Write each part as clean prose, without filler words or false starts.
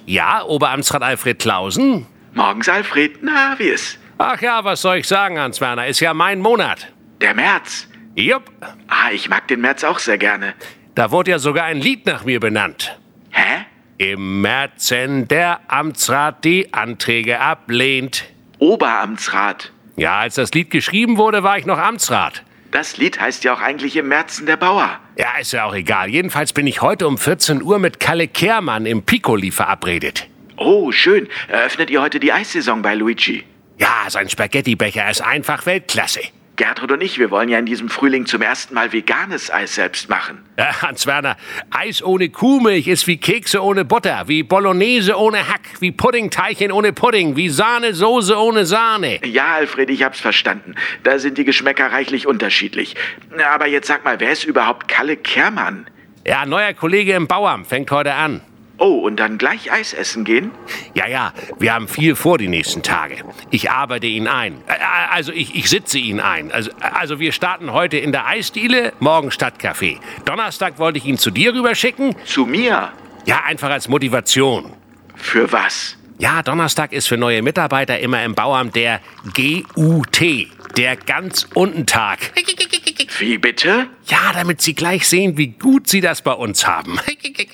Ja, Oberamtsrat Alfred Clausen? Morgens, Alfred. Na, wie ist? Ach ja, was soll ich sagen, Hans-Werner? Ist ja mein Monat. Der März. Jupp. Ich mag den März auch sehr gerne. Da wurde ja sogar ein Lied nach mir benannt. Hä? Im März, wenn der Amtsrat die Anträge ablehnt. Oberamtsrat. Ja, als das Lied geschrieben wurde, war ich noch Amtsrat. Das Lied heißt ja auch eigentlich im Märzen der Bauer. Ja, ist ja auch egal. Jedenfalls bin ich heute um 14 Uhr mit Kalle Kehrmann im Piccoli verabredet. Oh, schön. Eröffnet ihr heute die Eissaison bei Luigi? Ja, sein Spaghettibecher ist einfach Weltklasse. Gertrud und ich, wir wollen ja in diesem Frühling zum ersten Mal veganes Eis selbst machen. Hans-Werner, Eis ohne Kuhmilch ist wie Kekse ohne Butter, wie Bolognese ohne Hack, wie Puddingteilchen ohne Pudding, wie Sahnesoße ohne Sahne. Ja, Alfred, ich hab's verstanden. Da sind die Geschmäcker reichlich unterschiedlich. Aber jetzt sag mal, wer ist überhaupt Kalle Kehrmann? Ja, neuer Kollege im Bauamt, fängt heute an. Oh, und dann gleich Eis essen gehen? Ja, wir haben viel vor die nächsten Tage. Ich arbeite ihn ein. Also ich sitze ihn ein. Also wir starten heute in der Eisdiele, morgen Stadtcafé. Donnerstag wollte ich ihn zu dir rüberschicken. Zu mir? Ja, einfach als Motivation. Für was? Ja, Donnerstag ist für neue Mitarbeiter immer im Bauamt der GUT, der ganz unten Tag. Wie bitte? Ja, damit Sie gleich sehen, wie gut Sie das bei uns haben.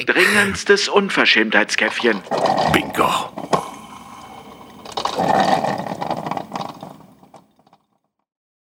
Dringendstes Unverschämtheitskäffchen. Bingo.